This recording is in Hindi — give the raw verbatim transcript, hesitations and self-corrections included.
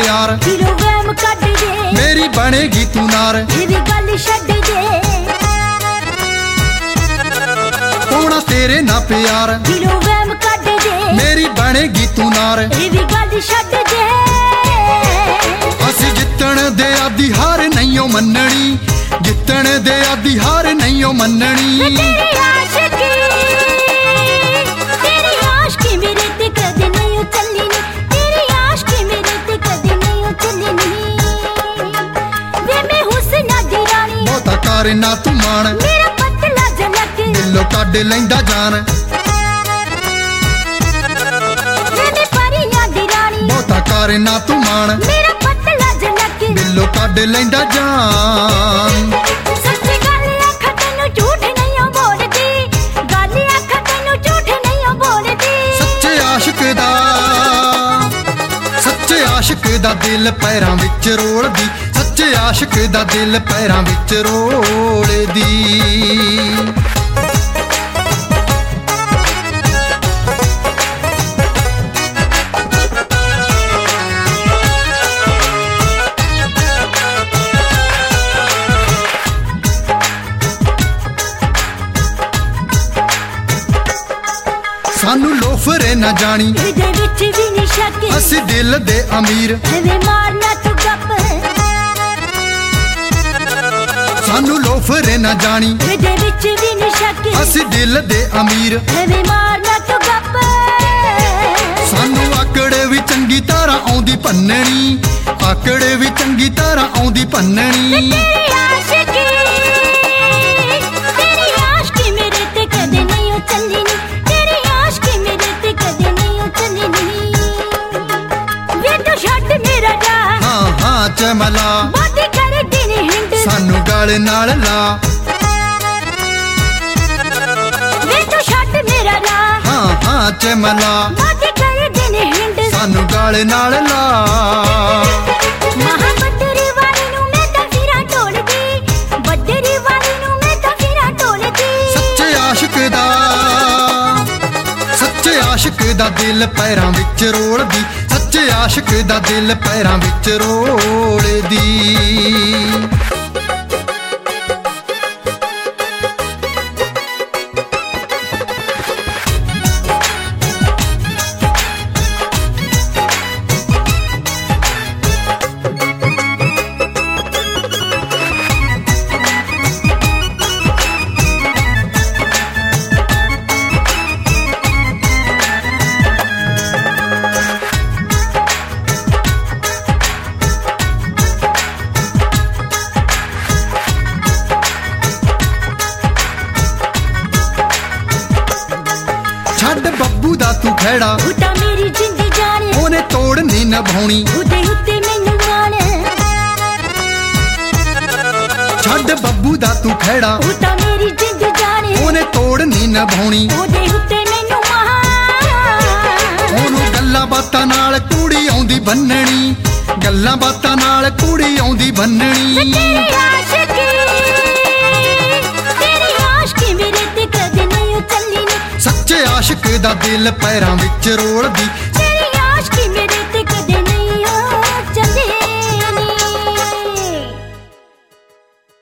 प्यार दिलों वहम कट दे मेरी बनेगी तू नार ये भी गल छड्ड दे होना तेरे ना प्यार दिलों वहम कट दे मेरी बनेगी तू नार ये भी गल छड्ड दे असी जितण दे आदि हार नहीं मननी जितण दे आदि हार नहीं मननी तेरी आशिकी तेरी आशिकी मेरे ते कदे नहीं चली नी तेरी आशिकी मेरे ते कदे नहीं चली नी वे मैं हुस्ना दी रानी बहुता कर ना तू मान मेरा पतला झलक दिलों कढ लैंदा जान वे मैं परियां दी रानी बहुता कर ना तू मान मेरा पतला झलक दिलों कढ लैंदा जान सच्ची गल आखां तैनूं झूठ नहीं बोलदी गल आखां तैनूं झूठ नहीं बोलदी सच्चे आशिक दा सच्चे आशिक दा दिल पैरां विच रोलदी सच्चे आशिक दा दिल पैरां विच रोलदी सानू लोफरे ना जानी ਇਹਦੇ ਵਿੱਚ ਵੀ ਨੀ ਸ਼ੱਕ असी दिल दे अमीर ਐਵੇਂ ਮਾਰਨਾ ਤੂੰ ਗੱਪ सानू लोफरे ना जानी ਇਹਦੇ ਵਿੱਚ ਵੀ ਨੀ ਸ਼ੱਕ असी दिल दे अमीर ਐਵੇਂ ਮਾਰਨਾ ਤੂੰ ਗੱਪ सानू आकड़े भी चंगी तरह आउंदी भन्नणी आकड़े भी चंगी तरह आउंदी भन्नणी तेरी आशिकी तेरी आशिकी मेरे ते कदे नहीं चली नी तेरी आशिकी मेरे ते कदे नहीं चली नी वे तू छड्ड मेरा जा हाँ हाँ चमला बातें कर दिन हिंद सानू गल नाल ला वे तू छड्ड मेरा जा हाँ हाँ चमला बातें कर दिन हिंद सानू गल नाल ला महाबद्दरी वाली नूं मैं तां फिरां ढोलदी बद्दरी वाली नूं मैं तां फिरां ढोलदी सच्चे आशिक दा सच्चे आशिक दा दिल पैरां विच रोलदी सच्चे आशिक दा दिल पैरां विच रोलदी छड्ड बब्बू दा तू खैड़ा उता मेरी जिंद जान ओने तोड़ नहीं निभाउणी उते उते मैनू मान छड्ड बब्बू दा तू खैड़ा उता मेरी जिंद जान ओने तोड़ नहीं निभाउणी उते उते मैनू मान ओनू गल्लां बातां नाल कूड़ी आउंदी भन्नणी गल्लां बातां नाल कूड़ी आउंदी भन्नणी तेरी आशिकी तेरी आशिकी मेरे ते कदे नहीं चली नी सच्चे आशिक दा दिल पैरां विच रोलदी तेरी आशिकी मेरे